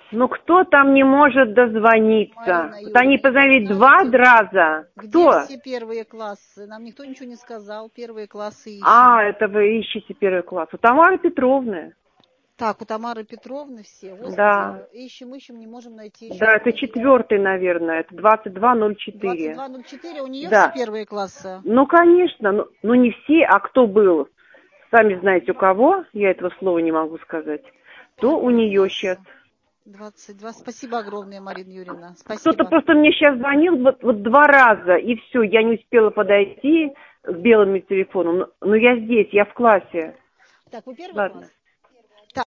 Ну кто там не может дозвониться? Вот они позвонили 2 раза. Кто? Где все первые классы? Нам никто ничего не сказал. Первые классы ищем. А, это вы ищете первый класс. У Тамары Петровны. Так, у Тамары Петровны все. Господи, Да. ищем, не можем найти еще. Да, это 4-й, наверное. Это 2204. 2204, у нее Да. все первые классы? Ну, конечно. Ну, не все, а кто был, сами знаете, у кого, я этого слова не могу сказать, то у нее сейчас. 22. Спасибо огромное, Марина Юрьевна. Кто-то Спасибо. просто мне сейчас звонил вот 2 раза, и все, я не успела подойти с белым телефоном. Но я здесь, я в классе. Так, вы первый Ладно. класс?